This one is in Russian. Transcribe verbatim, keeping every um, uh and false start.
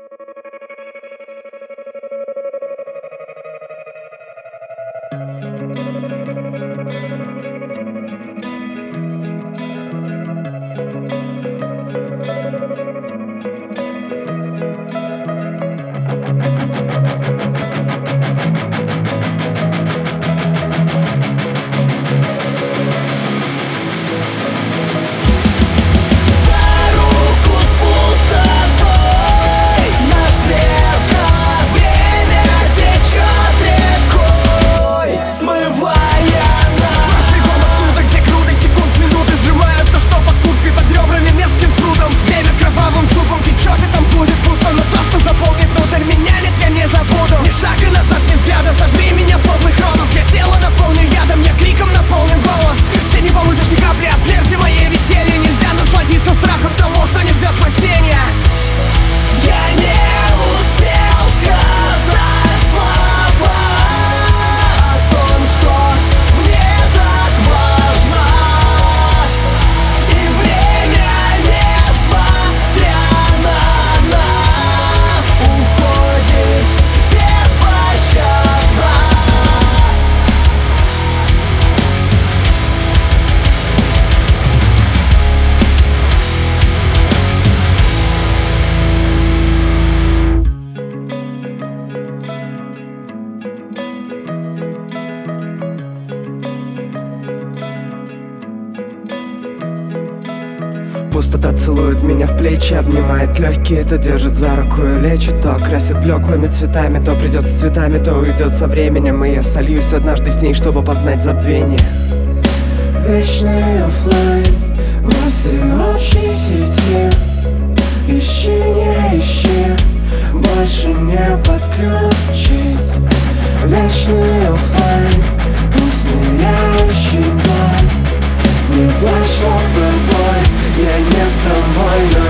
Пустота целует меня в плечи, обнимает легкие, то держит за руку и лечит, то красит блеклыми цветами, то придет с цветами, то уйдет со временем, и я сольюсь однажды с ней, чтобы познать забвение. Вечный оффлайн во всеобщей сети. Ищи, не ищи, больше не подключить. Вечный оффлайн, усмиряющий боль. Не плачь, о, пробой, я не с тобой, но